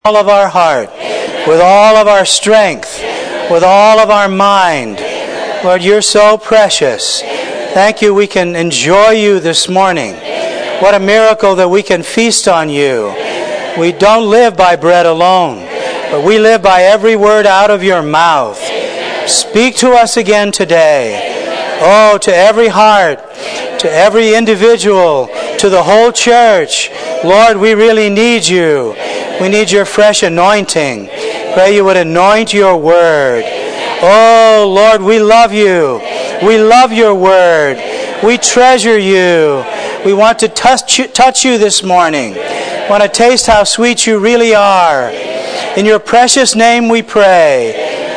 all of our heart, with all of our strength, with all of our mind. Lord, you're so precious. Thank you we can enjoy you this morning. What a miracle that we can feast on you. We don't live by bread alone, but we live by every word out of your mouth. Speak to us again today. Oh, to every heart, to every individual, to the whole church. Lord, we really need you. We need your fresh anointing. Pray you would anoint your word. Oh, Lord, we love you. We love your word. We treasure you. We want to touch you this morning. We want to taste how sweet you really are. In your precious name we pray.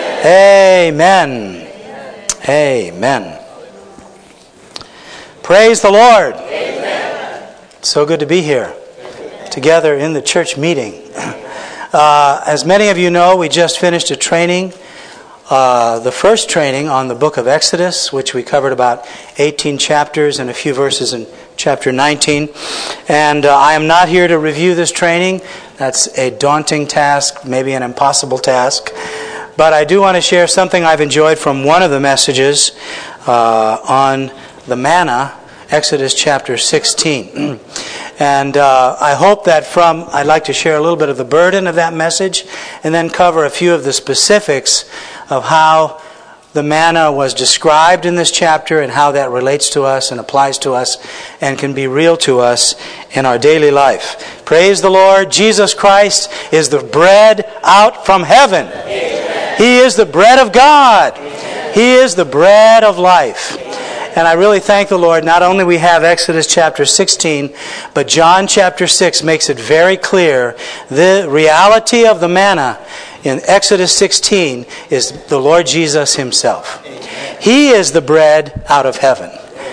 Amen. Amen. Praise the Lord. It's so good to be here together in the church meeting. As many of you know, we just finished a training, the first training on the book of Exodus, which we covered about 18 chapters and a few verses in chapter 19. And I am not here to review this training. That's a daunting task, maybe an impossible task. But I do want to share something I've enjoyed from one of the messages on the manna, Exodus chapter 16. And I hope that I'd like to share a little bit of the burden of that message and then cover a few of the specifics of how the manna was described in this chapter and how that relates to us and applies to us and can be real to us in our daily life. Praise the Lord. Jesus Christ is the bread out from heaven. Amen. He is the bread of God. Amen. He is the bread of life. And I really thank the Lord, not only we have Exodus chapter 16, but John chapter 6 makes it very clear the reality of the manna in Exodus 16 is the Lord Jesus himself. He is the bread out of heaven.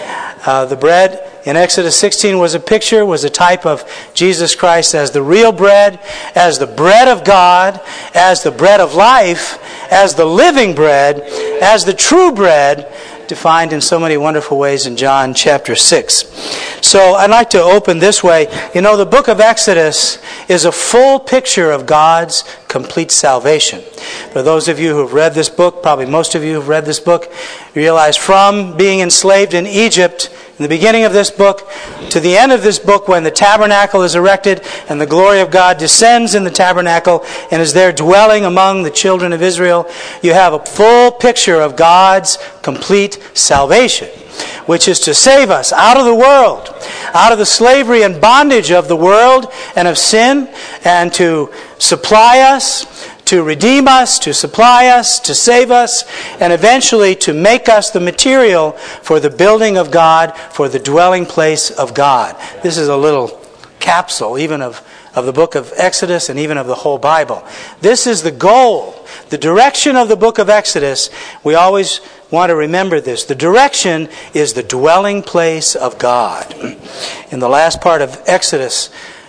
The bread in Exodus 16 was a type of Jesus Christ as the real bread, as the bread of God, as the bread of life, as the living bread, as the true bread, defined in so many wonderful ways in John chapter 6. So I'd like to open this way. You know, the book of Exodus is a full picture of God's complete salvation. For those of you who have read this book, probably most of you who have read this book, realize from being enslaved in Egypt, in the beginning of this book, to the end of this book when the tabernacle is erected and the glory of God descends in the tabernacle and is there dwelling among the children of Israel, you have a full picture of God's complete salvation, which is to save us out of the world, out of the slavery and bondage of the world and of sin, and to supply us, to redeem us, to supply us, to save us, and eventually to make us the material for the building of God, for the dwelling place of God. This is a little capsule even of the book of Exodus and even of the whole Bible. This is the goal, the direction of the book of Exodus. We always want to remember this. The direction is the dwelling place of God. In the last part of Exodus,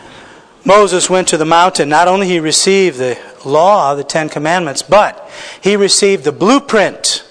Moses went to the mountain. Not only he received the law, the Ten Commandments, but he received the blueprint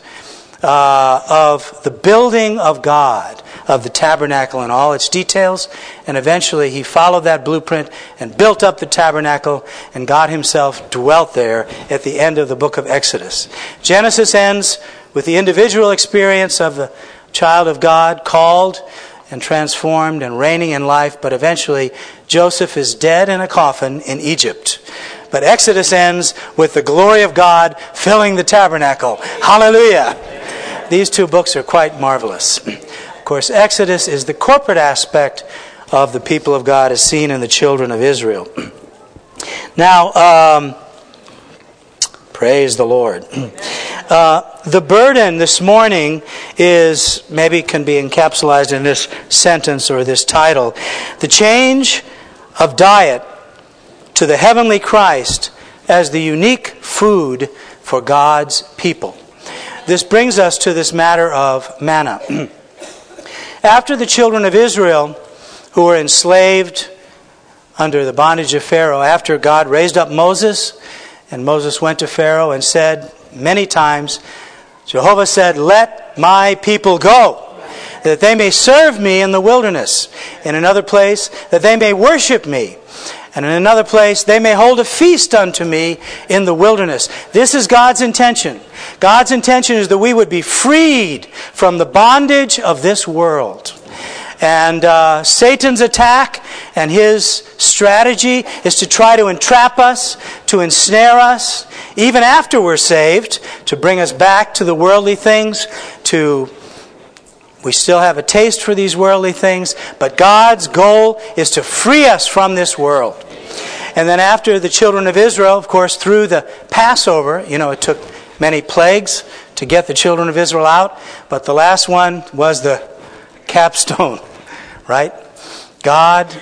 of the building of God, of the tabernacle and all its details. And eventually he followed that blueprint and built up the tabernacle, and God himself dwelt there at the end of the book of Exodus. Genesis ends with the individual experience of the child of God, called and transformed and reigning in life, but eventually Joseph is dead in a coffin in Egypt. But Exodus ends with the glory of God filling the tabernacle. Hallelujah! These two books are quite marvelous. Of course, Exodus is the corporate aspect of the people of God as seen in the children of Israel. Now, praise the Lord. The burden this morning is, maybe can be encapsulated in this sentence or this title: the change of diet to the heavenly Christ as the unique food for God's people. This brings us to this matter of manna. After the children of Israel, who were enslaved under the bondage of Pharaoh, after God raised up Moses, and Moses went to Pharaoh and said many times, Jehovah said, "Let my people go, that they may serve me in the wilderness." In another place, that they may worship me. And in another place, they may hold a feast unto me in the wilderness. This is God's intention. God's intention is that we would be freed from the bondage of this world. And Satan's attack and his strategy is to try to entrap us, to ensnare us, even after we're saved, to bring us back to the worldly things, we still have a taste for these worldly things, but God's goal is to free us from this world. And then after the children of Israel, of course, through the Passover, it took many plagues to get the children of Israel out, but the last one was the capstone, right? God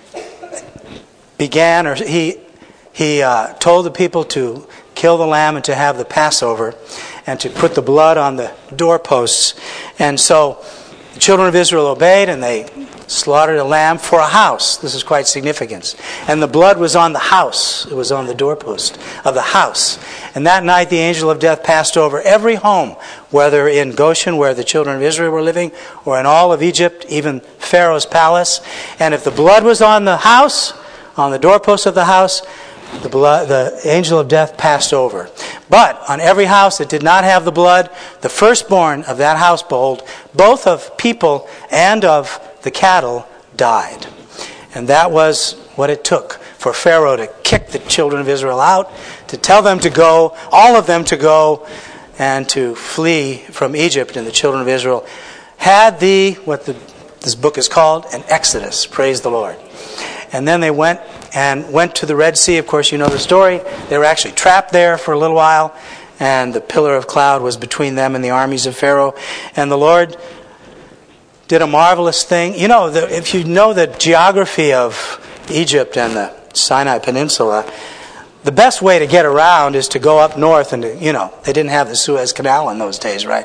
began, or he told the people to kill the lamb and to have the Passover and to put the blood on the doorposts. And so the children of Israel obeyed, and they slaughtered a lamb for a house. This is quite significant. And the blood was on the house. It was on the doorpost of the house. And that night the angel of death passed over every home, whether in Goshen, where the children of Israel were living, or in all of Egypt, even Pharaoh's palace. And if the blood was on the house, on the doorpost of the house, the angel of death passed over. But on every house that did not have the blood, the firstborn of that household, both of people and of the cattle, died. And that was what it took for Pharaoh to kick the children of Israel out, to tell them to go, all of them to go, and to flee from Egypt. And the children of Israel had this book is called an Exodus. Praise the Lord. And then they went to the Red Sea. Of course, you know the story. They were actually trapped there for a little while, and the pillar of cloud was between them and the armies of Pharaoh. And the Lord did a marvelous thing. If you know the geography of Egypt and the Sinai Peninsula, the best way to get around is to go up north, and they didn't have the Suez Canal in those days, right?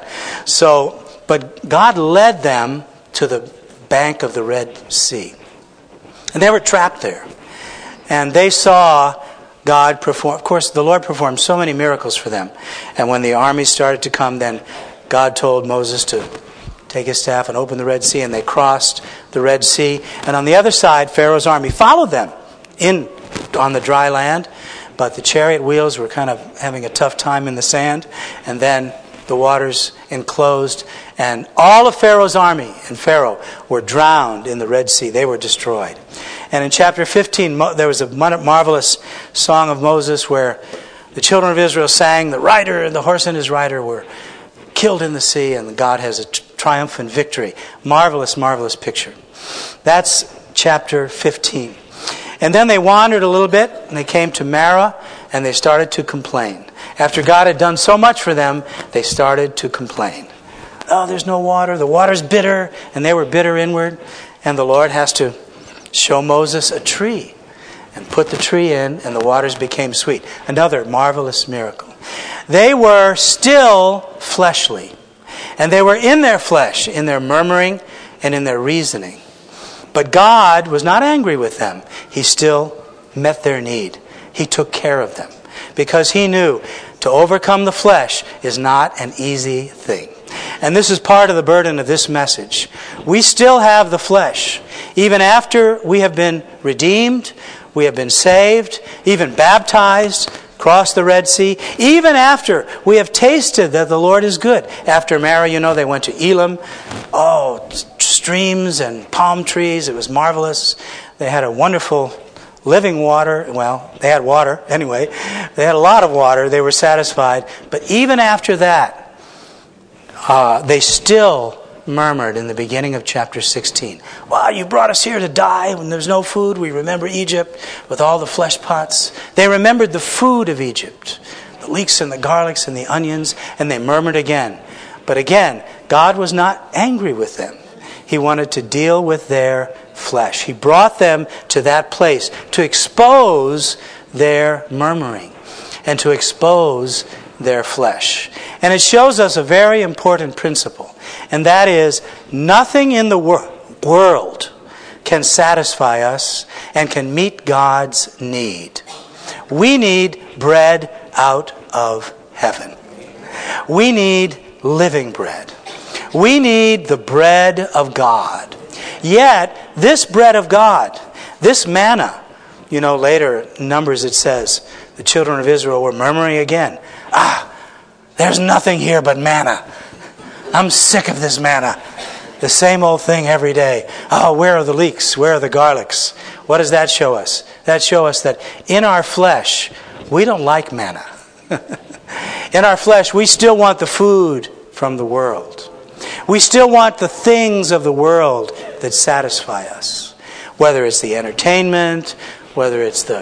But God led them to the bank of the Red Sea. And they were trapped there. And they saw God perform. Of course, the Lord performed so many miracles for them. And when the armies started to come, then God told Moses to take his staff and open the Red Sea. And they crossed the Red Sea. And on the other side, Pharaoh's army followed them on the dry land. But the chariot wheels were kind of having a tough time in the sand. And then the waters enclosed, and all of Pharaoh's army and Pharaoh were drowned in the Red Sea. They were destroyed. And in chapter 15, there was a marvelous song of Moses where the children of Israel sang, the rider and the horse and his rider were killed in the sea, and God has a triumphant victory. Marvelous, marvelous picture. That's chapter 15. And then they wandered a little bit, and they came to Marah, and they started to complain. After God had done so much for them, they started to complain. Oh, there's no water. The water's bitter. And they were bitter inward. And the Lord has to show Moses a tree and put the tree in, and the waters became sweet. Another marvelous miracle. They were still fleshly. And they were in their flesh, in their murmuring and in their reasoning. But God was not angry with them. He still met their need. He took care of them. Because he knew to overcome the flesh is not an easy thing. And this is part of the burden of this message. We still have the flesh. Even after we have been redeemed, we have been saved, even baptized, crossed the Red Sea, even after we have tasted that the Lord is good. After Marah, they went to Elim. Oh, streams and palm trees. It was marvelous. They had a wonderful living water. Well, they had water anyway. They had a lot of water. They were satisfied. But even after that, they still murmured in the beginning of chapter 16. Wow, you brought us here to die when there's no food. We remember Egypt with all the flesh pots. They remembered the food of Egypt, the leeks and the garlics and the onions, and they murmured again. But again, God was not angry with them. He wanted to deal with their flesh. He brought them to that place to expose their murmuring and to expose their flesh. And it shows us a very important principle, and that is nothing in the world can satisfy us and can meet God's need. We need bread out of heaven. We need living bread. We need the bread of God. Yet, this bread of God, this manna, Later in Numbers it says, the children of Israel were murmuring again. There's nothing here but manna. I'm sick of this manna. The same old thing every day. Where are the leeks? Where are the garlics? What does that show us? That shows us that in our flesh, we don't like manna. In our flesh, we still want the food from the world. We still want the things of the world that satisfy us. Whether it's the entertainment, whether it's the,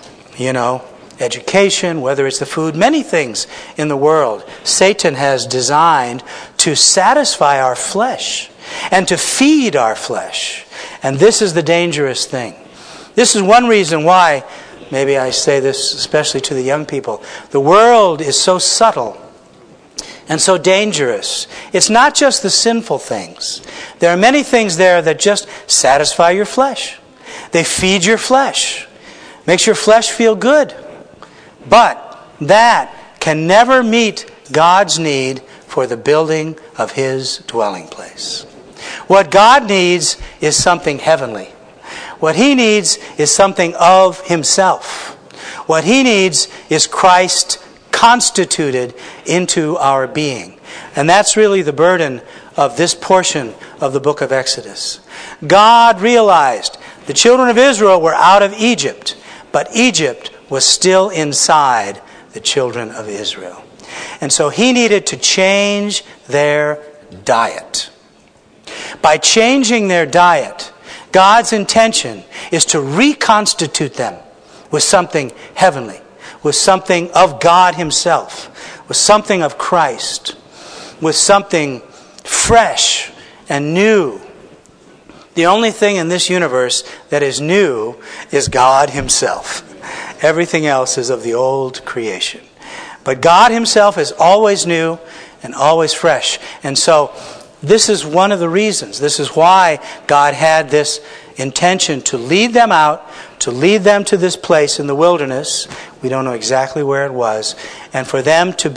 education, whether it's the food, many things in the world Satan has designed to satisfy our flesh and to feed our flesh. And this is the dangerous thing. This is one reason why, maybe I say this especially to the young people, the world is so subtle and so dangerous. It's not just the sinful things. There are many things there that just satisfy your flesh. They feed your flesh. Makes your flesh feel good. But that can never meet God's need for the building of His dwelling place. What God needs is something heavenly. What He needs is something of Himself. What He needs is Christ constituted into our being. And that's really the burden of this portion of the book of Exodus. God realized the children of Israel were out of Egypt, but Egypt was still inside the children of Israel. And so He needed to change their diet. By changing their diet, God's intention is to reconstitute them with something heavenly, with something of God Himself, with something of Christ, with something fresh and new. The only thing in this universe that is new is God Himself. Everything else is of the old creation. But God Himself is always new and always fresh. And so this is one of the reasons. This is why God had this intention to lead them out, to lead them to this place in the wilderness. We don't know exactly where it was. And for them to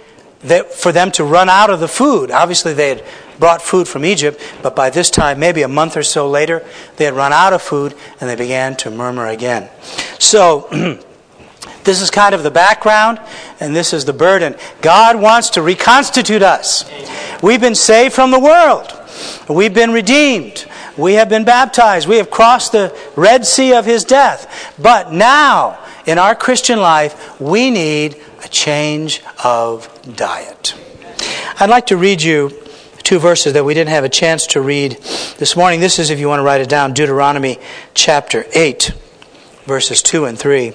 run out of the food. Obviously they had brought food from Egypt, but by this time, maybe a month or so later, they had run out of food and they began to murmur again. So, this is kind of the background, and this is the burden. God wants to reconstitute us. We've been saved from the world. We've been redeemed. We have been baptized. We have crossed the Red Sea of His death. But now, in our Christian life, we need a change of diet. I'd like to read you 2 verses that we didn't have a chance to read this morning. This is, if you want to write it down, Deuteronomy chapter 8, verses 2 and 3.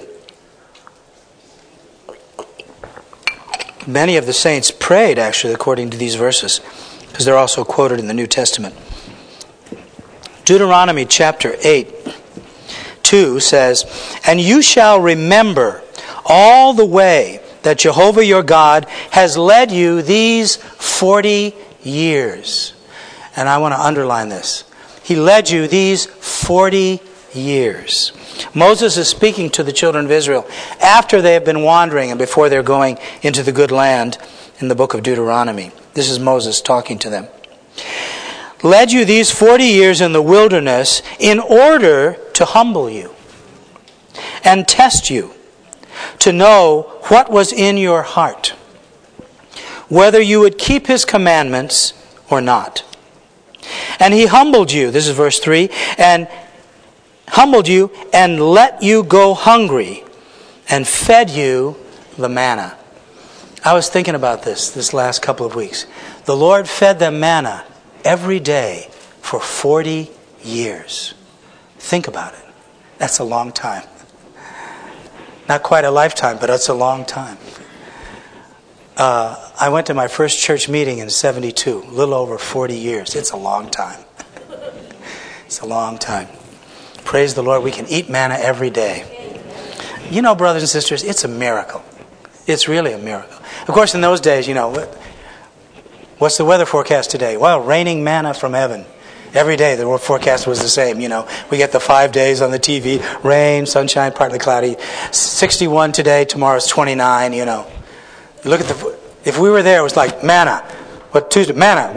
Many of the saints prayed, actually, according to these verses, because they're also quoted in the New Testament. Deuteronomy chapter 8, 2 says, "And you shall remember all the way that Jehovah your God has led you these 40 years." And I want to underline this. He led you these 40 years. Moses is speaking to the children of Israel after they have been wandering and before they're going into the good land in the book of Deuteronomy. This is Moses talking to them. "Led you these 40 years in the wilderness in order to humble you and test you, to know what was in your heart, whether you would keep His commandments or not. And He humbled you," this is verse 3, "and humbled you and let you go hungry and fed you the manna." I was thinking about this last couple of weeks. The Lord fed them manna every day for 40 years. Think about it. That's a long time. Not quite a lifetime, but it's a long time. I went to my first church meeting in 72, a little over 40 years. It's a long time. It's a long time. Praise the Lord, we can eat manna every day. You know, brothers and sisters, it's a miracle. It's really a miracle. Of course, in those days, what's the weather forecast today? Well, raining manna from heaven. Every day the forecast was the same, We get the 5 days on the TV, rain, sunshine, partly cloudy. 61 today, tomorrow's 29, Look at if we were there, it was like manna. What Tuesday? Manna.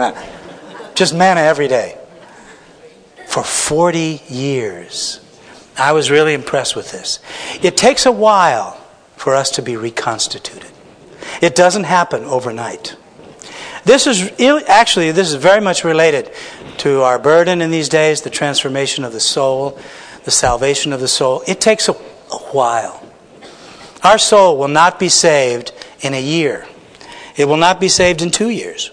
Just manna every day. For 40 years. I was really impressed with this. It takes a while for us to be reconstituted. It doesn't happen overnight. This is very much related to our burden in these days, the transformation of the soul, the salvation of the soul. It takes a while. Our soul will not be saved in a year. It will not be saved in 2 years.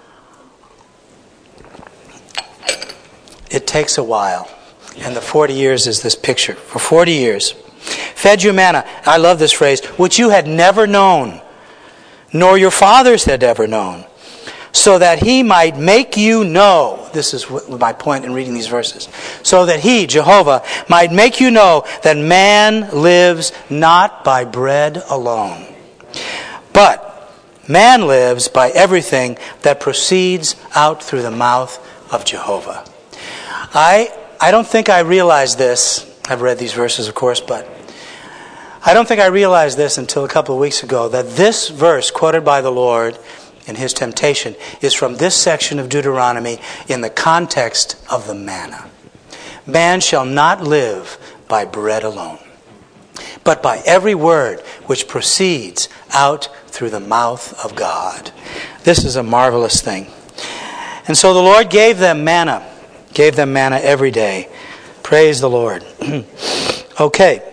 It takes a while. And the 40 years is this picture. For 40 years. Fed you manna. I love this phrase. Which you had never known, nor your fathers had ever known, so that he might make you know. This is my point in reading these verses. So that he, Jehovah, might make you know that man lives not by bread alone, but man lives by everything that proceeds out through the mouth of Jehovah. I don't think I realized this. I've read these verses, of course, but I don't think I realized this until a couple of weeks ago, that this verse quoted by the Lord in his temptation is from this section of Deuteronomy in the context of the manna. Man shall not live by bread alone, but by every word which proceeds out through the mouth of God. This is a marvelous thing. And so the Lord gave them manna every day. Praise the Lord. Okay.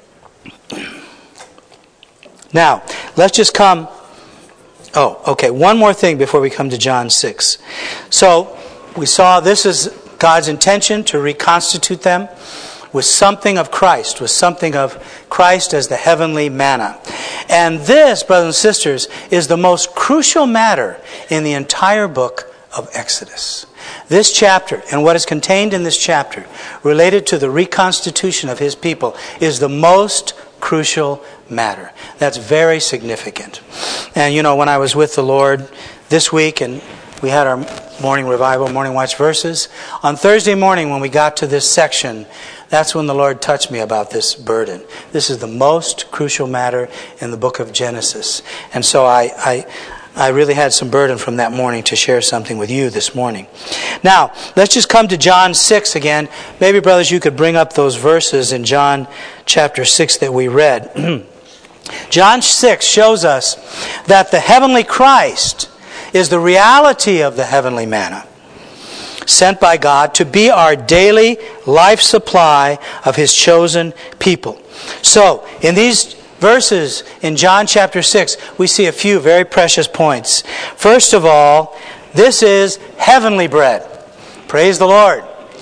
Now, let's just come. One more thing before we come to John 6. So, we saw this is God's intention to reconstitute them with something of Christ, as the heavenly manna. And this, brothers and sisters, is the most crucial matter in the entire book of Exodus. This chapter, and what is contained in this chapter, related to the reconstitution of his people, is the most crucial matter. That's very significant. And when I was with the Lord this week and we had our morning revival, morning watch verses, on Thursday morning when we got to this section, that's when the Lord touched me about this burden. This is the most crucial matter in the book of Genesis. And so I really had some burden from that morning to share something with you this morning. Now, let's just come to John 6 again. Maybe, brothers, you could bring up those verses in John chapter 6 that we read. John 6 shows us that the heavenly Christ is the reality of the heavenly manna, sent by God to be our daily life supply of his chosen people. So, in these verses in John chapter 6, we see a few very precious points. First of all, this is heavenly bread. Praise the Lord.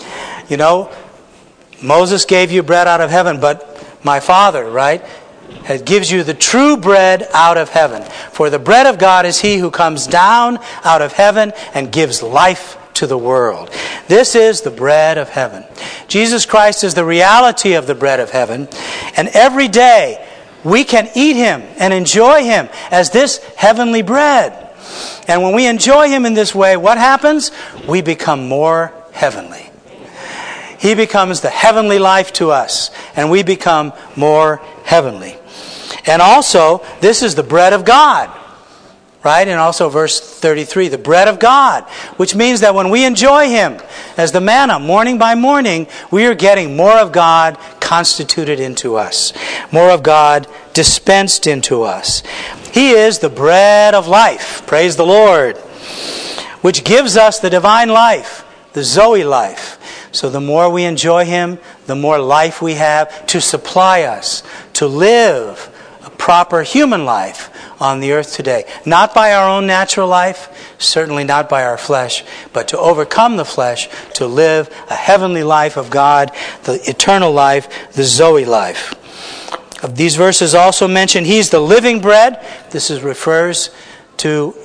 Moses gave you bread out of heaven, but my Father, gives you the true bread out of heaven. For the bread of God is he who comes down out of heaven and gives life to the world. This is the bread of heaven. Jesus Christ is the reality of the bread of heaven, and every day we can eat him and enjoy him as this heavenly bread. And when we enjoy him in this way, what happens? We become more heavenly. He becomes the heavenly life to us, and we become more heavenly. And also, this is the bread of God. Right? And also verse 33, the bread of God, which means that when we enjoy him as the manna morning by morning, we are getting more of God constituted into us, more of God dispensed into us. He is the bread of life, praise the Lord, which gives us the divine life, the Zoe life. So the more we enjoy him, the more life we have to supply us, to live a proper human life on the earth today. Not by our own natural life, certainly not by our flesh, but to overcome the flesh, to live a heavenly life of God, the eternal life, the Zoe life. These verses also mention he's the living bread. This refers to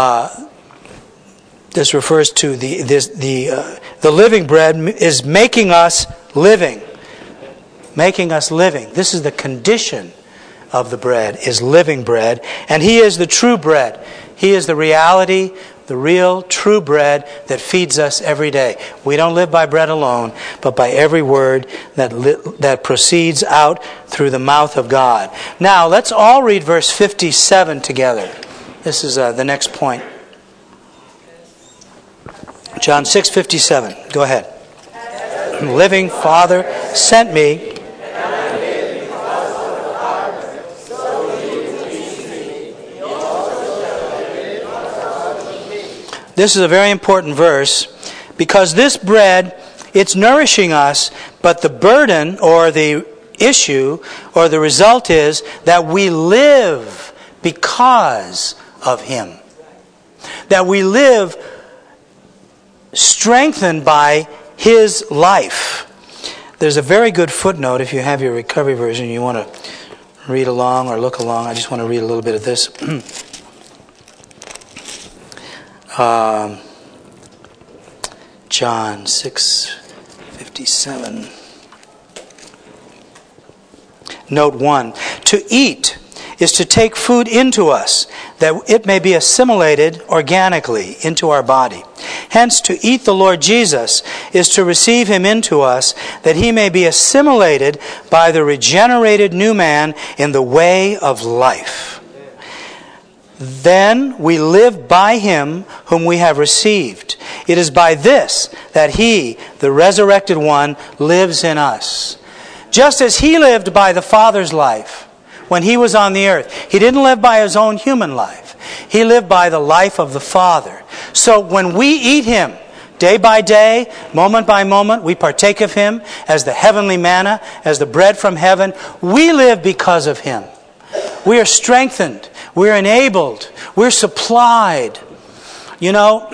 the living bread is making us living. Making us living. This is the condition of the bread, is living bread. And he is the true bread. He is the reality, the real true bread that feeds us every day. We don't live by bread alone, but by every word that proceeds out through the mouth of God. Now, let's all read verse 57 together. This is the next point. John 6:57. Go ahead. The living Father sent me, this is a very important verse, because this bread, it's nourishing us, but the burden or the issue or the result is that we live because of Him. That we live strengthened by His life. There's a very good footnote if you have your recovery version, you want to read along or look along. I just want to read a little bit of this. John 6:57. Note 1. To eat is to take food into us, that it may be assimilated organically into our body. Hence, to eat the Lord Jesus is to receive Him into us, that He may be assimilated by the regenerated new man in the way of life. Then we live by Him whom we have received. It is by this that He, the resurrected one, lives in us. Just as He lived by the Father's life when He was on the earth. He didn't live by His own human life. He lived by the life of the Father. So when we eat Him, day by day, moment by moment, we partake of Him as the heavenly manna, as the bread from heaven. We live because of Him. We are strengthened. We're enabled. We're supplied. You know,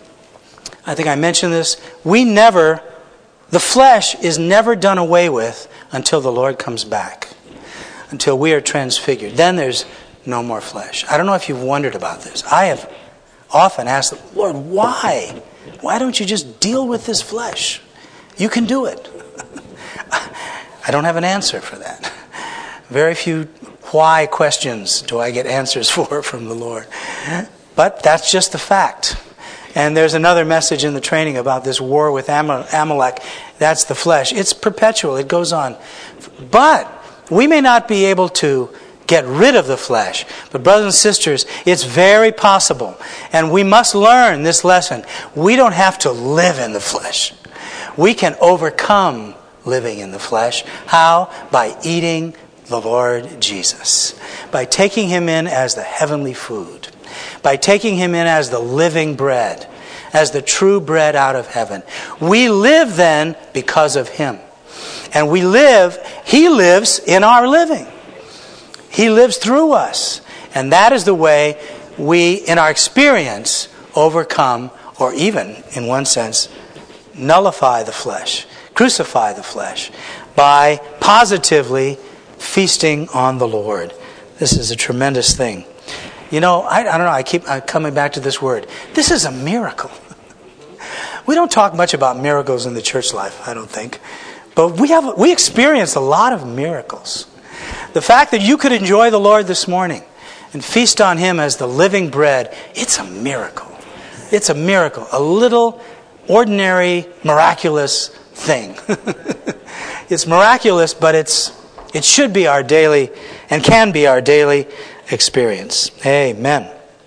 I think I mentioned this. The flesh is never done away with until the Lord comes back. Until we are transfigured. Then there's no more flesh. I don't know if you've wondered about this. I have often asked the Lord, why? Why don't you just deal with this flesh? You can do it. I don't have an answer for that. Very few why questions do I get answers for from the Lord. But that's just the fact. And there's another message in the training about this war with Amalek. That's the flesh. It's perpetual. It goes on. But we may not be able to get rid of the flesh. But brothers and sisters, it's very possible. And we must learn this lesson. We don't have to live in the flesh. We can overcome living in the flesh. How? By eating the Lord Jesus. By taking Him in as the heavenly food. By taking Him in as the living bread. As the true bread out of heaven. We live then because of Him. And we live, He lives in our living. He lives through us. And that is the way we, in our experience, overcome, or even, in one sense, nullify the flesh, crucify the flesh, by positively feasting on the Lord. This is a tremendous thing. You know, I don't know, I keep coming back to this word. This is a miracle. We don't talk much about miracles in the church life, I don't think. But we experience a lot of miracles. The fact that you could enjoy the Lord this morning and feast on Him as the living bread, it's a miracle. It's a miracle. A little, ordinary, miraculous thing. It's miraculous, but it should be our daily, and can be our daily experience. Amen.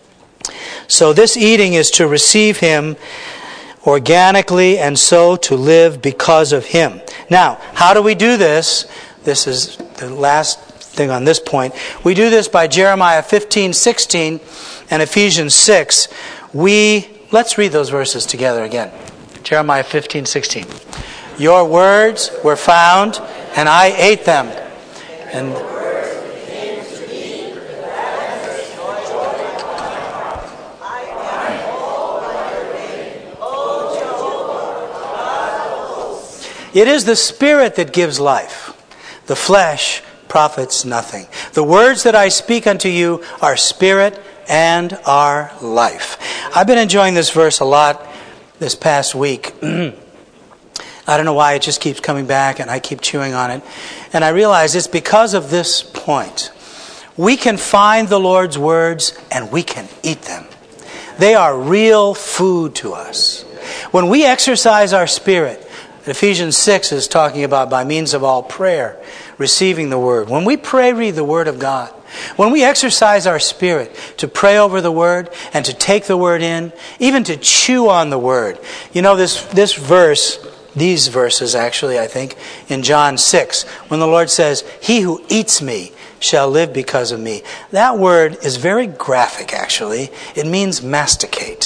So this eating is to receive Him organically, and so to live because of Him. Now, how do we do this? This is the last thing on this point. We do this by Jeremiah 15:16 and Ephesians 6. Let's read those verses together again. Jeremiah 15:16. Your words were found, and I ate them. And it is the Spirit that gives life. The flesh profits nothing. The words that I speak unto you are spirit and are life. I've been enjoying this verse a lot this past week. I don't know why it just keeps coming back and I keep chewing on it. And I realize it's because of this point. We can find the Lord's words and we can eat them. They are real food to us. When we exercise our spirit, Ephesians 6 is talking about by means of all prayer, receiving the Word. When we read the Word of God, when we exercise our spirit to pray over the Word and to take the Word in, even to chew on the Word. You know, this verse, these verses actually, I think, in John 6, when the Lord says, "He who eats me shall live because of me." That word is very graphic, actually. It means masticate.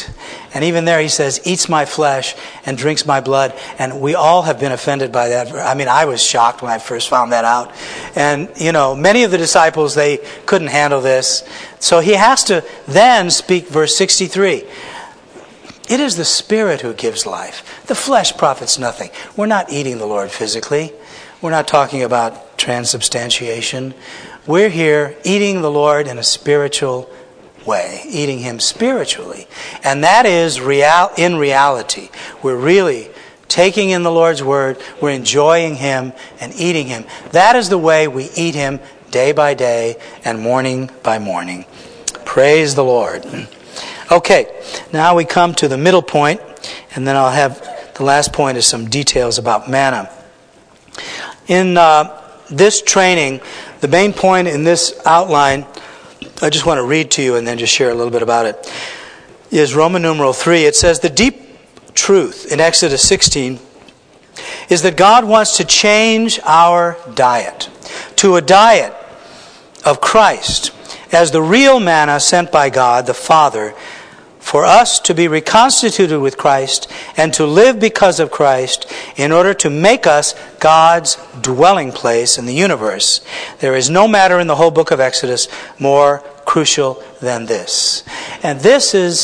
And even there he says, eats my flesh and drinks my blood. And we all have been offended by that. I mean, I was shocked when I first found that out. And, many of the disciples, they couldn't handle this. So he has to then speak verse 63. It is the Spirit who gives life. The flesh profits nothing. We're not eating the Lord physically. We're not talking about transubstantiation. We're here eating the Lord in a spiritual way, eating Him spiritually. And that is in reality. We're really taking in the Lord's Word. We're enjoying Him and eating Him. That is the way we eat Him day by day and morning by morning. Praise the Lord. Okay, now we come to the middle point, and then I'll have the last point is some details about manna. In this training, the main point in this outline, I just want to read to you and then just share a little bit about it, is Roman numeral 3. It says, the deep truth in Exodus 16 is that God wants to change our diet to a diet of Christ as the real manna sent by God the Father for us to be reconstituted with Christ and to live because of Christ in order to make us God's dwelling place in the universe. There is no matter in the whole book of Exodus more crucial than this. And this is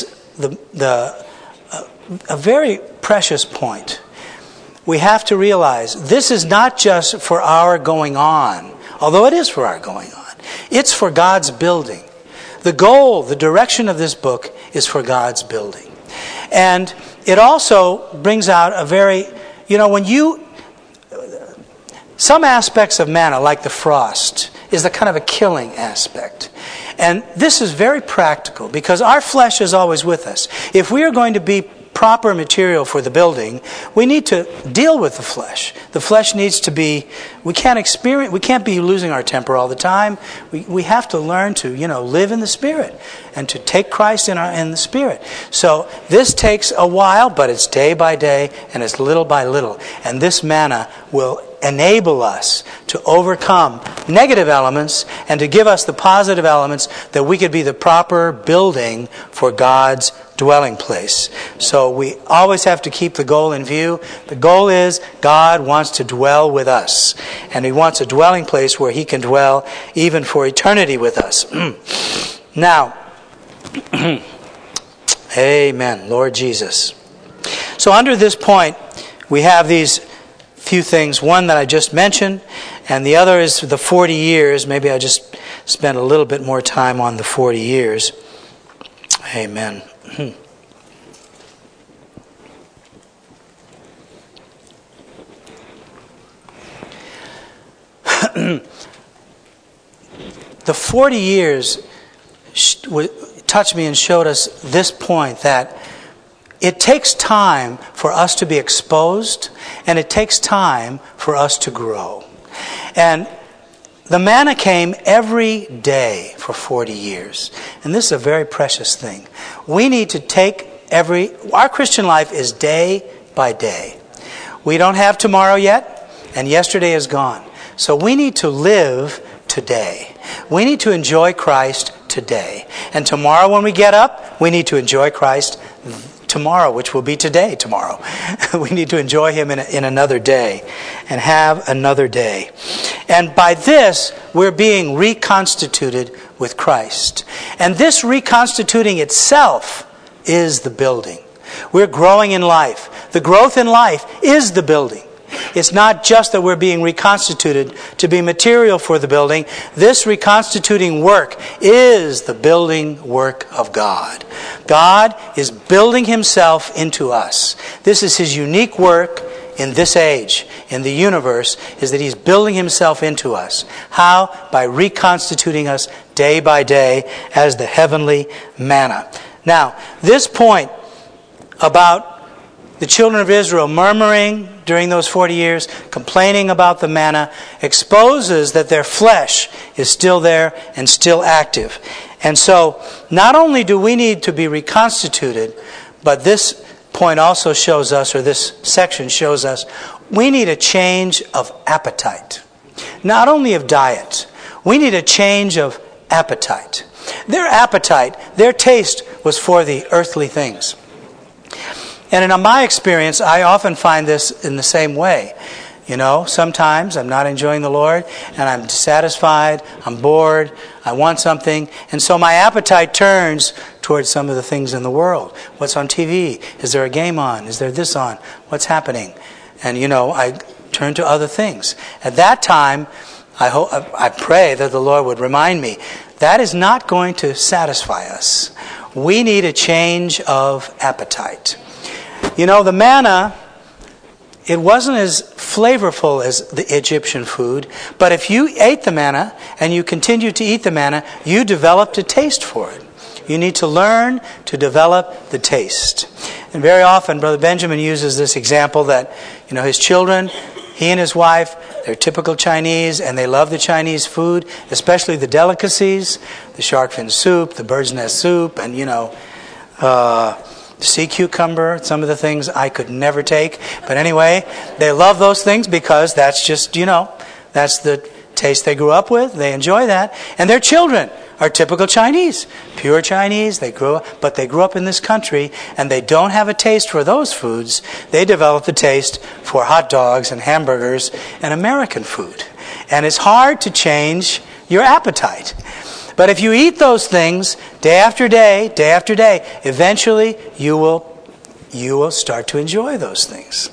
a very precious point. We have to realize this is not just for our going on, although it is for our going on. It's for God's building. The goal, the direction of this book is for God's building. And it also brings out a very, some aspects of manna, like the frost, is the kind of a killing aspect. And this is very practical because our flesh is always with us. If we are going to be proper material for the building, we need to deal with the flesh. The flesh needs to be, we can't be losing our temper all the time. We have to learn to, live in the Spirit and to take Christ in the Spirit. So this takes a while, but it's day by day and it's little by little. And this manna will enable us to overcome negative elements and to give us the positive elements that we could be the proper building for God's dwelling place. So we always have to keep the goal in view. The goal is God wants to dwell with us. And He wants a dwelling place where He can dwell even for eternity with us. Now, amen, Lord Jesus. So under this point, we have these few things. One that I just mentioned, and the other is the 40 years. Maybe I just spend a little bit more time on the 40 years. Amen. The 40 years touched me and showed us this point, that it takes time for us to be exposed, and it takes time for us to grow. And the manna came every day for 40 years. And this is a very precious thing. We need to take our Christian life is day by day. We don't have tomorrow yet, and yesterday is gone. So we need to live today. We need to enjoy Christ today. And tomorrow when we get up, we need to enjoy Christ tomorrow, which will be tomorrow. We need to enjoy Him in another day and have another day. And by this, we're being reconstituted with Christ. And this reconstituting itself is the building. We're growing in life. The growth in life is the building. It's not just that we're being reconstituted to be material for the building. This reconstituting work is the building work of God. God is building Himself into us. This is His unique work in this age, in the universe, is that He's building Himself into us. How? By reconstituting us day by day as the heavenly manna. Now, this point about the children of Israel murmuring during those 40 years, complaining about the manna, exposes that their flesh is still there and still active. And so, not only do we need to be reconstituted, but this point also shows us, or this section shows us, we need a change of appetite. Not only of diet, we need a change of appetite. Their appetite, their taste was for the earthly things. And in my experience, I often find this in the same way. You know, sometimes I'm not enjoying the Lord and I'm dissatisfied, I'm bored, I want something. And so my appetite turns towards some of the things in the world. What's on TV? Is there a game on? Is there this on? What's happening? And, you know, I turn to other things. At that time, I pray that the Lord would remind me, that is not going to satisfy us. We need a change of appetite. You know, the manna, it wasn't as flavorful as the Egyptian food, but if you ate the manna and you continued to eat the manna, you developed a taste for it. You need to learn to develop the taste. And very often, Brother Benjamin uses this example that, you know, his children, he and his wife, they're typical Chinese, and they love the Chinese food, especially the delicacies, the shark fin soup, the bird's nest soup, and, you know, sea cucumber, some of the things I could never take. But anyway, they love those things because that's just, you know, that's the taste they grew up with. They enjoy that. And their children are typical Chinese, pure Chinese. They grew up in this country, and they don't have a taste for those foods. They develop the taste for hot dogs and hamburgers and American food. And it's hard to change your appetite. But if you eat those things day after day, eventually you will start to enjoy those things.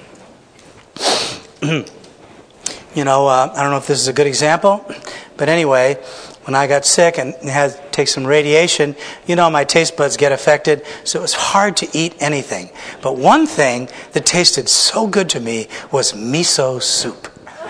You know, I don't know if this is a good example, but anyway, when I got sick and had to take some radiation, you know, my taste buds get affected, so it was hard to eat anything. But one thing that tasted so good to me was miso soup.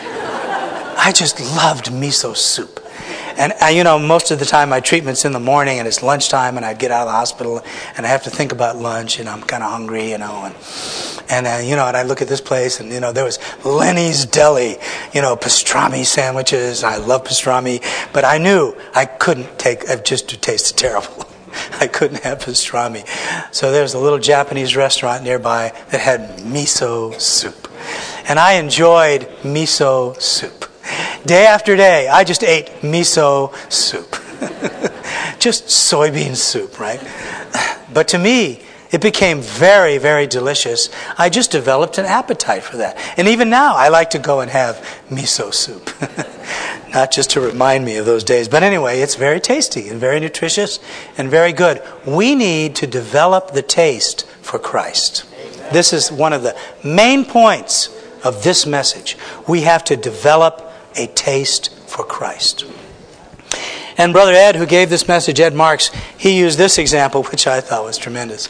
I just loved miso soup. And, you know, most of the time my treatment's in the morning and it's lunchtime and I get out of the hospital and I have to think about lunch and I'm kind of hungry, you know. And you know, and I look at this place and, you know, there was Lenny's Deli, you know, pastrami sandwiches. I love pastrami. But I knew I couldn't take, it just tasted terrible. I couldn't have pastrami. So there's a little Japanese restaurant nearby that had miso soup. And I enjoyed miso soup. Day after day, I just ate miso soup. Just soybean soup, right? But to me, it became very, very delicious. I just developed an appetite for that. And even now, I like to go and have miso soup. Not just to remind me of those days. But anyway, it's very tasty and very nutritious and very good. We need to develop the taste for Christ. This is one of the main points of this message. We have to develop a taste for Christ. And Brother Ed, who gave this message, Ed Marks, he used this example, which I thought was tremendous.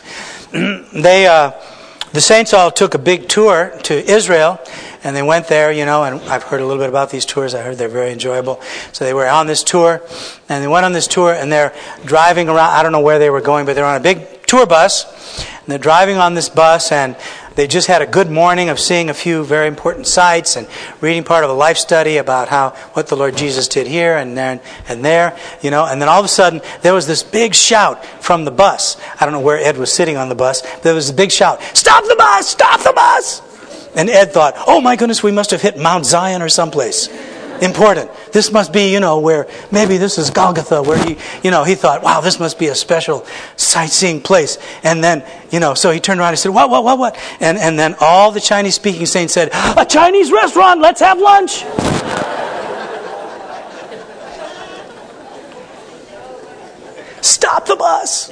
The saints all took a big tour to Israel, and they went there, you know, and I've heard a little bit about these tours. I heard they're very enjoyable. So they were on this tour, and they went on this tour, and they're driving around. I don't know where they were going, but they're on a big tour bus, and they're driving on this bus, and they just had a good morning of seeing a few very important sights and reading part of a life study about what the Lord Jesus did here and there, you know. And then all of a sudden, there was this big shout from the bus. I don't know where Ed was sitting on the bus. There was a big shout, "Stop the bus! Stop the bus!" And Ed thought, "Oh my goodness, we must have hit Mount Zion or someplace important. This must be, you know, where maybe this is Golgotha, where he thought, wow, this must be a special sightseeing place." And then, you know, so he turned around and said, what? And then all the Chinese speaking saints said, "A Chinese restaurant, let's have lunch." Stop the bus.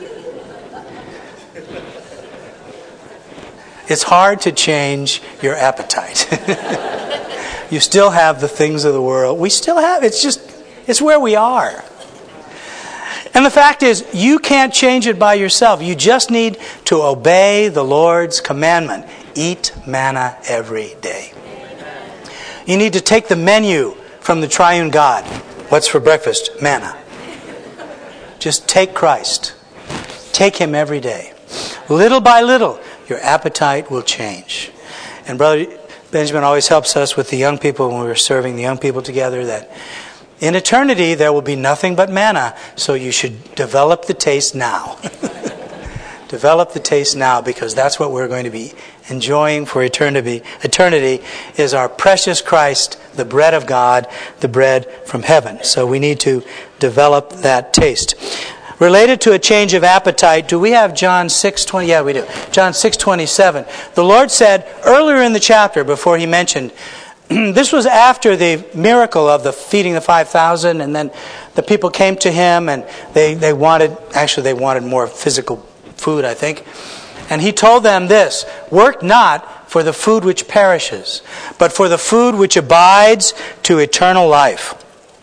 It's hard to change your appetite. You still have the things of the world. We still have. It's where we are. And the fact is, you can't change it by yourself. You just need to obey the Lord's commandment. Eat manna every day. You need to take the menu from the triune God. What's for breakfast? Manna. Just take Christ. Take Him every day. Little by little, your appetite will change. And Brother Benjamin always helps us with the young people when we're serving the young people together that in eternity there will be nothing but manna, so you should develop the taste now. Develop the taste now, because that's what we're going to be enjoying for eternity. Eternity is our precious Christ, the bread of God, the bread from heaven. So we need to develop that taste. Related to a change of appetite, do we have John 6:20? Yeah, we do. John 6:27. The Lord said earlier in the chapter, before he mentioned, this was after the miracle of the feeding the 5,000, and then the people came to him and they wanted more physical food, I think. And he told them this, work not for the food which perishes, but for the food which abides to eternal life.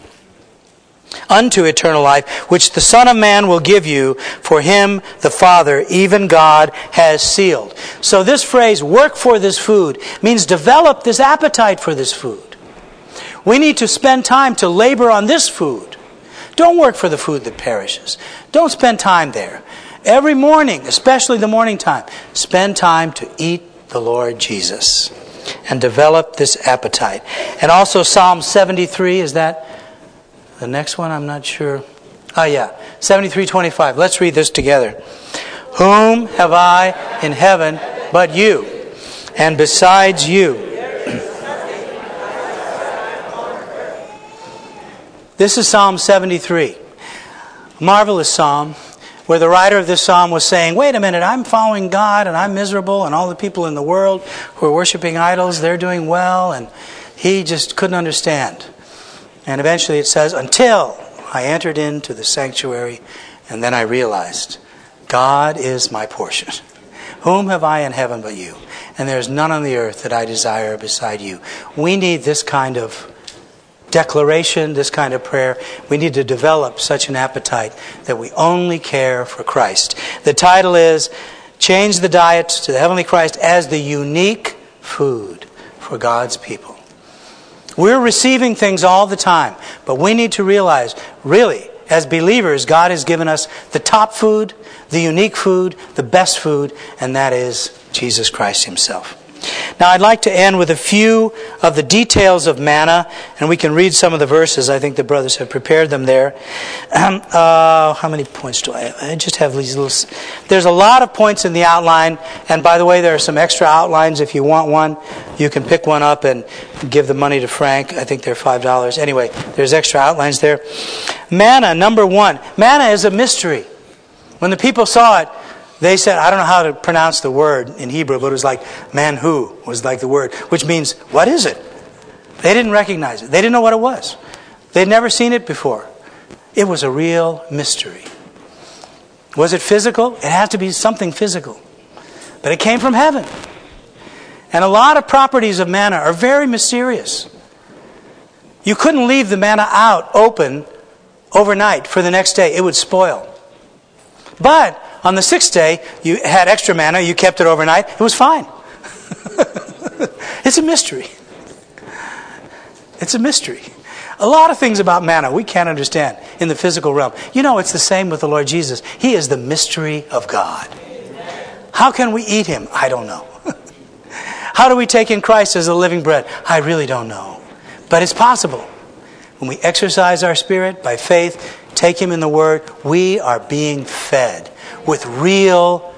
Unto eternal life, which the Son of Man will give you, for him the Father, even God, has sealed. So this phrase, work for this food, means develop this appetite for this food. We need to spend time to labor on this food. Don't work for the food that perishes. Don't spend time there. Every morning, especially the morning time, spend time to eat the Lord Jesus and develop this appetite. And also Psalm 73, is that the next one? I'm not sure. 73:25. Let's read this together. Whom have I in heaven but you? And besides you. This is Psalm 73. A marvelous psalm where the writer of this psalm was saying, wait a minute, I'm following God and I'm miserable, and all the people in the world who are worshiping idols, they're doing well, and he just couldn't understand. And eventually it says, until I entered into the sanctuary, and then I realized, God is my portion. Whom have I in heaven but you? And there is none on the earth that I desire beside you. We need this kind of declaration, this kind of prayer. We need to develop such an appetite that we only care for Christ. The title is, Change the Diet to the Heavenly Christ as the Unique Food for God's People. We're receiving things all the time, but we need to realize, really, as believers, God has given us the top food, the unique food, the best food, and that is Jesus Christ himself. Now, I'd like to end with a few of the details of manna, and we can read some of the verses. I think the brothers have prepared them there. How many points do I have? I just have these little... There's a lot of points in the outline, and by the way, there are some extra outlines. If you want one, you can pick one up and give the money to Frank. I think they're $5. Anyway, there's extra outlines there. Manna, number one. Manna is a mystery. When the people saw it, they said, I don't know how to pronounce the word in Hebrew, but it was like manhu was like the word, which means, what is it? They didn't recognize it. They didn't know what it was. They'd never seen it before. It was a real mystery. Was it physical? It had to be something physical. But it came from heaven. And a lot of properties of manna are very mysterious. You couldn't leave the manna out open overnight for the next day. It would spoil. But on the sixth day, you had extra manna, you kept it overnight, it was fine. It's a mystery. It's a mystery. A lot of things about manna we can't understand in the physical realm. You know, it's the same with the Lord Jesus. He is the mystery of God. How can we eat him? I don't know. How do we take in Christ as a living bread? I really don't know. But it's possible. When we exercise our spirit by faith, take him in the Word, we are being fed with real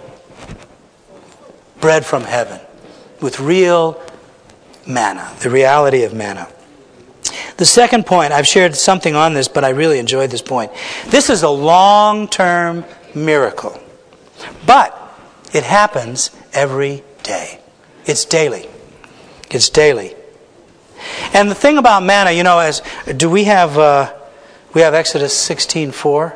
bread from heaven, with real manna, the reality of manna. The second point, I've shared something on this, but I really enjoyed this point. This is a long-term miracle, but it happens every day. It's daily. It's daily. And the thing about manna, you know, we have Exodus 16:4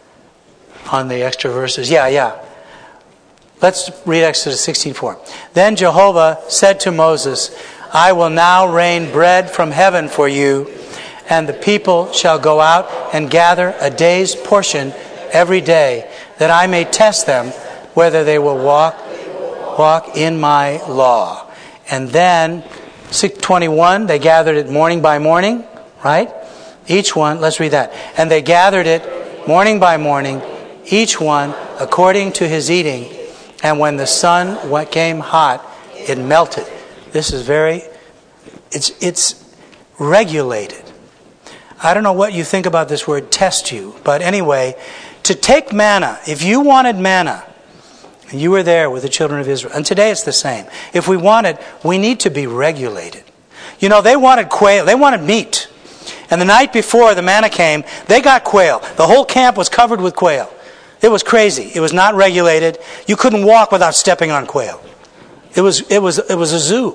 on the extra verses. Yeah. Let's read Exodus 16:4. Then Jehovah said to Moses, I will now rain bread from heaven for you, and the people shall go out and gather a day's portion every day, that I may test them whether they will walk in my law. And then 6:21, they gathered it morning by morning, right? Each one, let's read that. And they gathered it morning by morning, each one according to his eating. And when the sun came hot, it melted. This is it's regulated. I don't know what you think about this word, test you. But anyway, to take manna, if you wanted manna, and you were there with the children of Israel, and today it's the same. If we want it, we need to be regulated. You know, they wanted quail, they wanted meat. And the night before the manna came, they got quail. The whole camp was covered with quail. It was crazy. It was not regulated. You couldn't walk without stepping on quail. It was a zoo.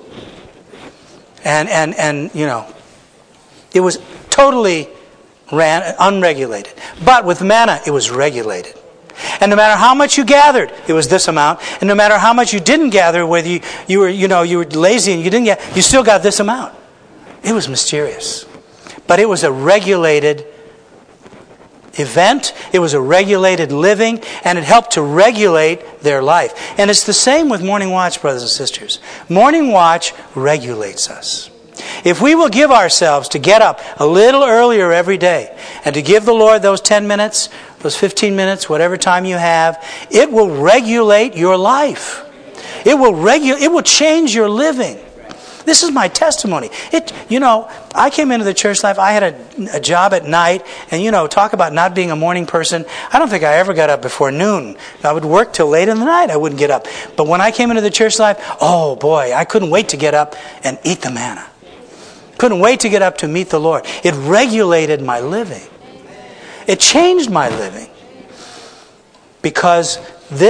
And you know, it was totally unregulated. But with manna, it was regulated. And no matter how much you gathered, it was this amount. And no matter how much you didn't gather, whether you were lazy and you didn't get, you still got this amount. It was mysterious. But it was a regulated event. It was a regulated living, and it helped to regulate their life. And it's the same with Morning Watch, brothers and sisters. Morning Watch regulates us. If we will give ourselves to get up a little earlier every day and to give the Lord those 10 minutes, those 15 minutes, whatever time you have, it will regulate your life. It will change your living. This is my testimony. I came into the church life, I had a job at night, and talk about not being a morning person. I don't think I ever got up before noon. I would work till late in the night, I wouldn't get up. But when I came into the church life, oh boy, I couldn't wait to get up and eat the manna. Couldn't wait to get up to meet the Lord. It regulated my living. It changed my living. Because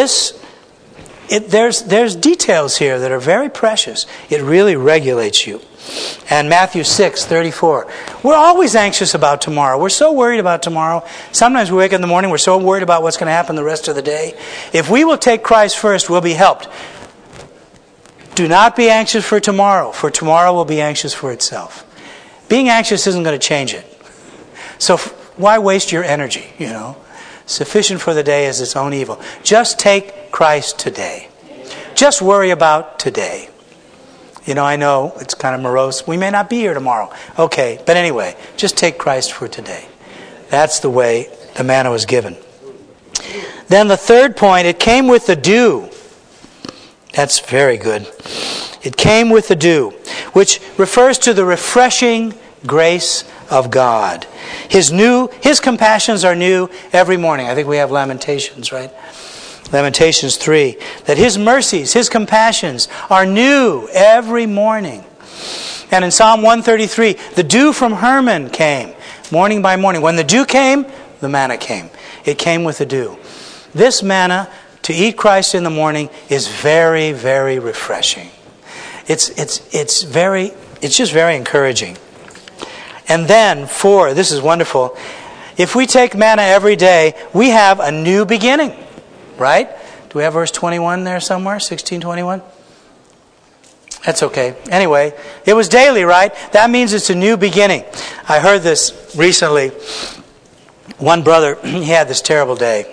there's details here that are very precious. It really regulates you. And Matthew 6:34. We're always anxious about tomorrow. We're so worried about tomorrow. Sometimes we wake up in the morning, we're so worried about what's going to happen the rest of the day. If we will take Christ first, we'll be helped. Do not be anxious for tomorrow will be anxious for itself. Being anxious isn't going to change it. So why waste your energy, Sufficient for the day is its own evil. Just take Christ today. Just worry about today. I know it's kind of morose. We may not be here tomorrow. Okay, but anyway, just take Christ for today. That's the way the manna was given. Then the third point, it came with the dew. That's very good. It came with the dew, which refers to the refreshing grace of God. His compassions are new every morning. I think we have Lamentations, right? Lamentations 3. That His mercies, His compassions are new every morning. And in Psalm 133, the dew from Hermon came, morning by morning. When the dew came, the manna came. It came with the dew. This manna, to eat Christ in the morning, is very, very refreshing. It's just very encouraging. And then, this is wonderful. If we take manna every day, we have a new beginning. Right? Do we have verse 21 there somewhere? 16:21? That's okay. Anyway, it was daily, right? That means it's a new beginning. I heard this recently. One brother, he had this terrible day.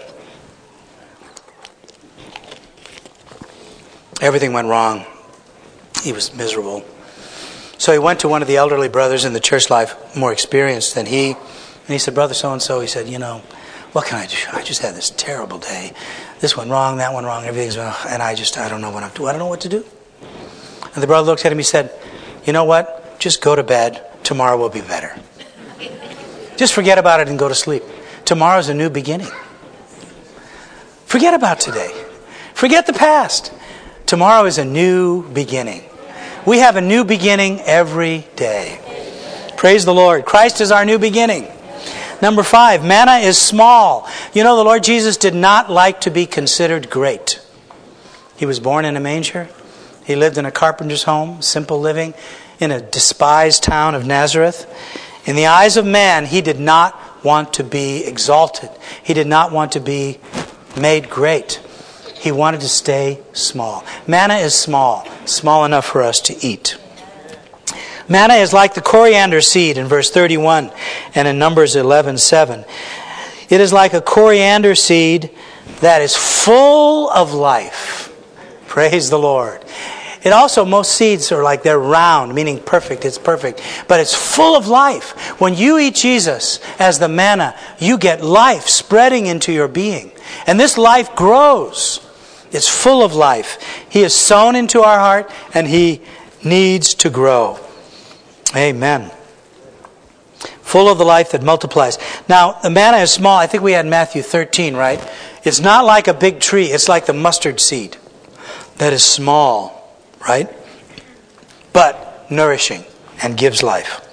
Everything went wrong. He was miserable. So he went to one of the elderly brothers in the church life, more experienced than he. And he said, Brother so-and-so, he said, what can I do? I just had this terrible day. This went wrong, that went wrong, everything's wrong. And I don't know what I'm doing. I don't know what to do. And the brother looked at him, he said, you know what? Just go to bed. Tomorrow will be better. Just forget about it and go to sleep. Tomorrow's a new beginning. Forget about today. Forget the past. Tomorrow is a new beginning. We have a new beginning every day. Praise the Lord. Christ is our new beginning. Number 5, manna is small. The Lord Jesus did not like to be considered great. He was born in a manger. He lived in a carpenter's home, simple living, in a despised town of Nazareth. In the eyes of man, He did not want to be exalted. He did not want to be made great. He wanted to stay small. Manna is small enough for us to eat. Manna is like the coriander seed in verse 31 and in Numbers 11:7. It is like a coriander seed that is full of life. Praise the Lord. It also, most seeds are like they're round, meaning perfect. It's perfect. But it's full of life. When you eat Jesus as the manna, you get life spreading into your being. And this life grows. It's full of life. He is sown into our heart and He needs to grow. Amen. Full of the life that multiplies. Now, the manna is small. I think we had Matthew 13, right? It's not like a big tree. It's like the mustard seed that is small, right? But nourishing and gives life.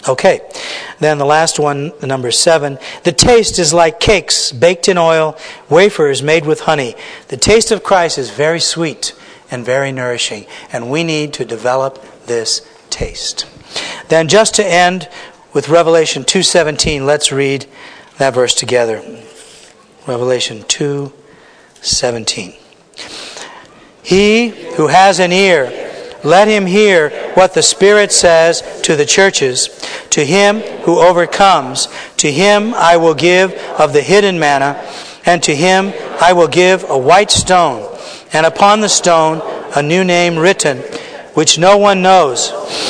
Okay, then the last one, number 7. The taste is like cakes baked in oil, wafers made with honey. The taste of Christ is very sweet and very nourishing, and we need to develop this taste. Then just to end with Revelation 2:17, let's read that verse together. Revelation 2:17. He who has an ear, let him hear what the Spirit says to the churches. To him who overcomes, to him I will give of the hidden manna, and to him I will give a white stone, and upon the stone a new name written, which no one knows.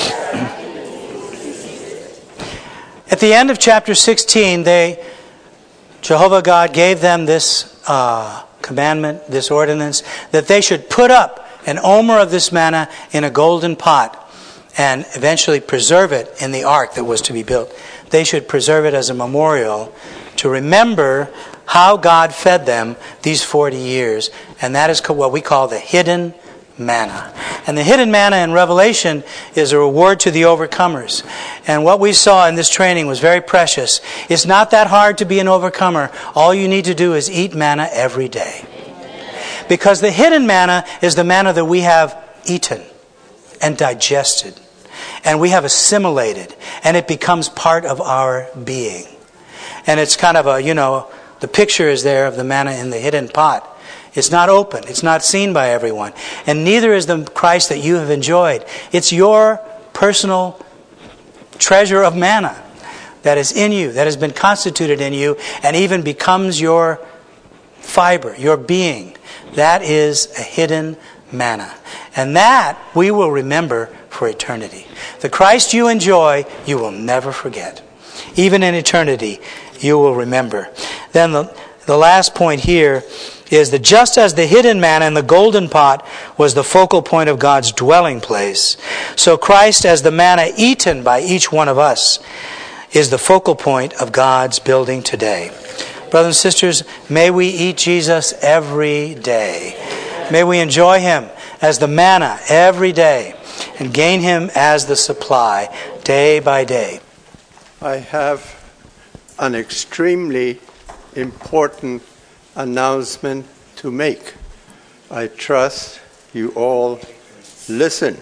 At the end of chapter 16, Jehovah God gave them this commandment, this ordinance, that they should put up an omer of this manna in a golden pot and eventually preserve it in the ark that was to be built. They should preserve it as a memorial to remember how God fed them these 40 years. And that is what we call the hidden manna. And the hidden manna in Revelation is a reward to the overcomers. And what we saw in this training was very precious. It's not that hard to be an overcomer. All you need to do is eat manna every day. Because the hidden manna is the manna that we have eaten and digested. And we have assimilated. And it becomes part of our being. And it's kind of the picture is there of the manna in the hidden pot. It's not open. It's not seen by everyone. And neither is the Christ that you have enjoyed. It's your personal treasure of manna that is in you, that has been constituted in you, and even becomes your fiber, your being. That is a hidden manna. And that we will remember for eternity. The Christ you enjoy, you will never forget. Even in eternity, you will remember. Then the last point here is that just as the hidden manna in the golden pot was the focal point of God's dwelling place, so Christ, as the manna eaten by each one of us, is the focal point of God's building today. Brothers and sisters, may we eat Jesus every day. May we enjoy Him as the manna every day and gain Him as the supply day by day. I have an extremely important announcement to make. I trust you all listen.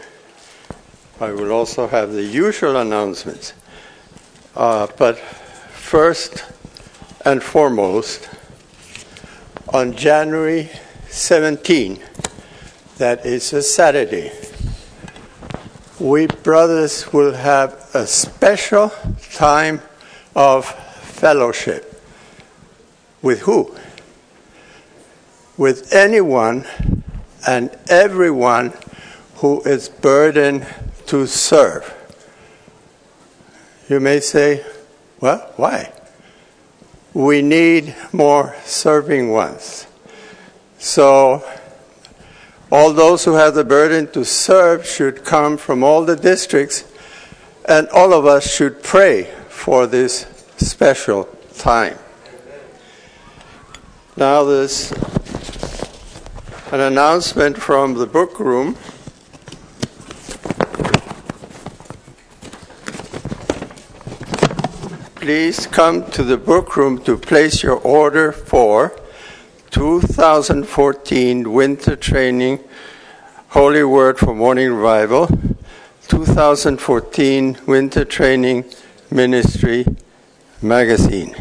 I will also have the usual announcements. But first and foremost, on January 17, that is a Saturday, we brothers will have a special time of fellowship. With who? With anyone and everyone who is burdened to serve. You may say, well, why? We need more serving ones. So all those who have the burden to serve should come from all the districts, and all of us should pray for this special time. Now there's an announcement from the book room. Please come to the book room to place your order for 2014 Winter Training Holy Word for Morning Revival, 2014 Winter Training Ministry Magazine.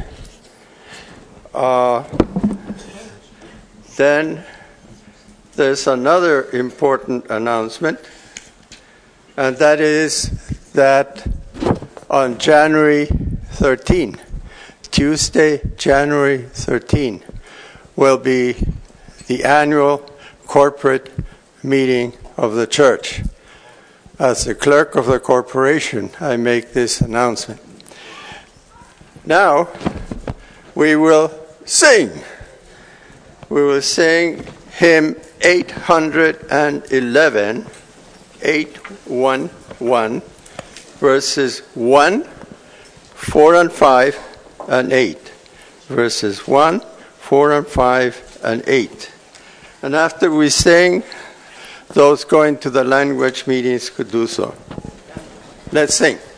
Then there's another important announcement, and that is that on January 13, Tuesday, January 13, will be the annual corporate meeting of the church. As the clerk of the corporation, I make this announcement. Now, we will sing. We will sing hymn 811, 811, verses 1, 4 and 5, and 8. Verses 1, 4 and 5, and 8. And after we sing, those going to the language meetings could do so. Let's sing.